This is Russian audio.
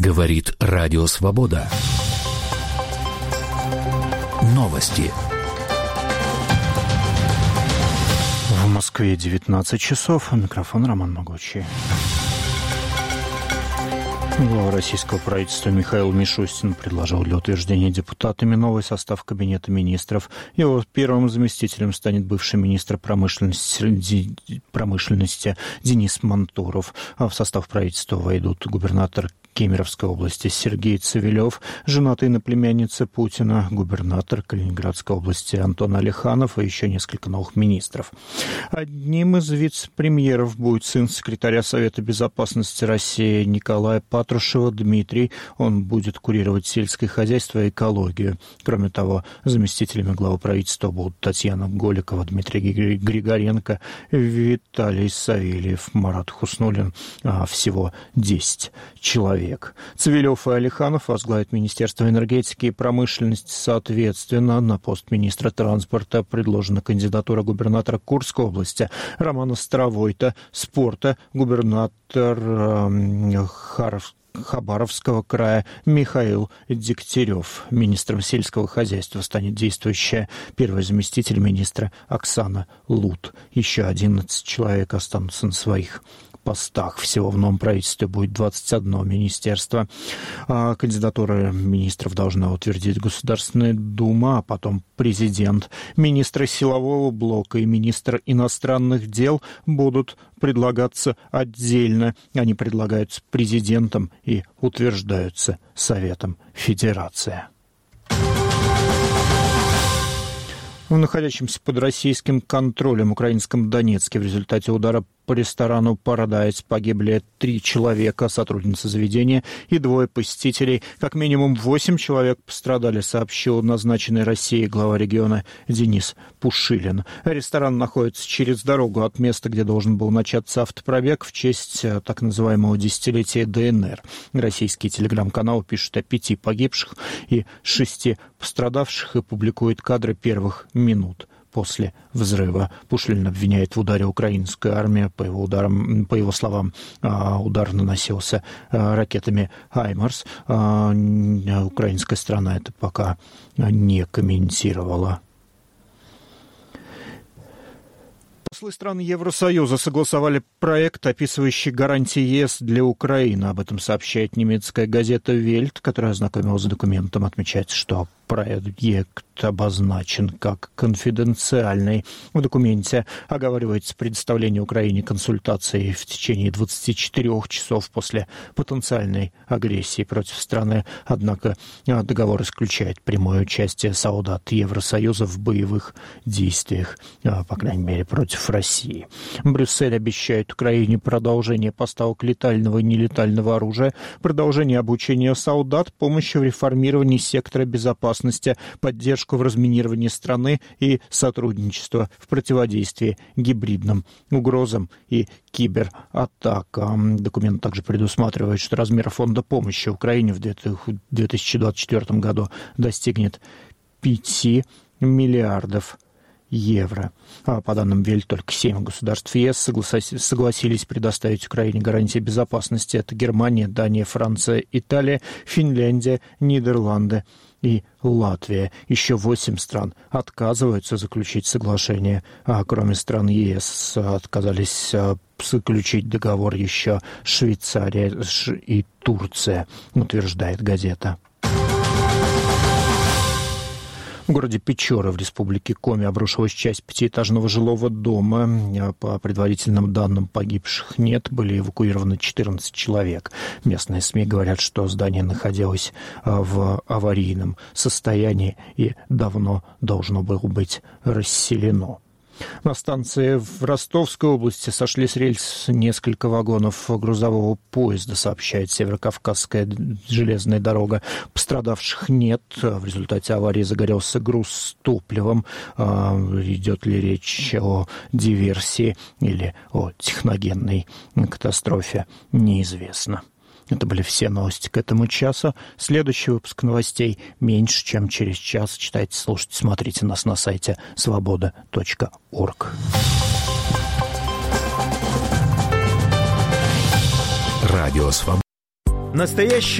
Говорит Радио Свобода. Новости. В Москве 19 часов. Микрофон Роман Могучий. Глава российского правительства Михаил Мишустин предложил для утверждения депутатами новый состав Кабинета министров. Его первым заместителем станет бывший министр промышленности Денис Мантуров. А в состав правительства войдут губернатор Кемеровской области Сергей Цивилев, женатый на племяннице Путина, губернатор Калининградской области Антон Алиханов и еще несколько новых министров. Одним из вице-премьеров будет сын секретаря Совета безопасности России Николая Патрушева Дмитрий. Он будет курировать сельское хозяйство и экологию. Кроме того, заместителями главы правительства будут Татьяна Голикова, Дмитрий Григоренко, Виталий Савельев, Марат Хуснуллин. Всего 10 человек. Цивилев и Алиханов возглавят Министерство энергетики и промышленности соответственно. На пост министра транспорта предложена кандидатура губернатора Курской области Романа Старовойта, спорта губернатор Хабаровского края Михаил Дегтярев. Министром сельского хозяйства станет действующая первый заместитель министра Оксана Лут. Еще 11 человек останутся на своих постах. Всего в новом правительстве будет 21 министерство. Кандидатуры министров должна утвердить Государственная Дума, а потом президент. Министры силового блока и министр иностранных дел будут предлагаться отдельно. Они предлагаются президентом и утверждаются Советом Федерации. В находящемся под российским контролем украинском Донецке в результате удара по ресторану «Парадайз» погибли 3 человека, сотрудница заведения и 2 посетителей. Как минимум 8 человек пострадали, сообщил назначенный Россией глава региона Денис Пушилин. Ресторан находится через дорогу от места, где должен был начаться автопробег в честь так называемого десятилетия ДНР. Российские телеграм-каналы пишут о 5 погибших и 6 пострадавших и публикуют кадры первых минут после взрыва. Пушилин обвиняет в ударе украинскую армию. По его словам, удар наносился ракетами «Хаймарс». Украинская сторона это пока не комментировала. Послы стран Евросоюза согласовали проект, описывающий гарантии ЕС для Украины. Об этом сообщает немецкая газета «Вельт», которая ознакомилась с документом. Отмечается, что проект обозначен как конфиденциальный. В документе оговаривается предоставление Украине консультаций в течение 24 часов после потенциальной агрессии против страны. Однако договор исключает прямое участие солдат Евросоюза в боевых действиях, по крайней мере, против России. Брюссель обещает Украине продолжение поставок летального и нелетального оружия, продолжение обучения солдат, помощь в реформировании сектора безопасности, поддержку в разминировании страны и сотрудничество в противодействии гибридным угрозам и кибератакам. Документ также предусматривает, что размер фонда помощи Украине в 2024 году достигнет 5 миллиардов евро. По данным Вельт, только 7 государств ЕС согласились предоставить Украине гарантии безопасности. Это Германия, Дания, Франция, Италия, Финляндия, Нидерланды и Латвия. Еще 8 стран отказываются заключить соглашение, а кроме стран ЕС отказались заключить договор еще Швейцария и Турция, утверждает газета. В городе Печора в республике Коми обрушилась часть 5-этажного жилого дома. По предварительным данным, погибших нет. Были эвакуированы 14 человек. Местные СМИ говорят, что здание находилось в аварийном состоянии и давно должно было быть расселено. На станции в Ростовской области сошли с рельс несколько вагонов грузового поезда, сообщает Северокавказская железная дорога. Пострадавших нет. В результате аварии загорелся груз с топливом. Идет ли речь о диверсии или о техногенной катастрофе, неизвестно. Это были все новости к этому часу. Следующий выпуск новостей меньше, чем через час. Читайте, слушайте, смотрите нас на сайте svoboda.org. Радио Свобода. Настоящий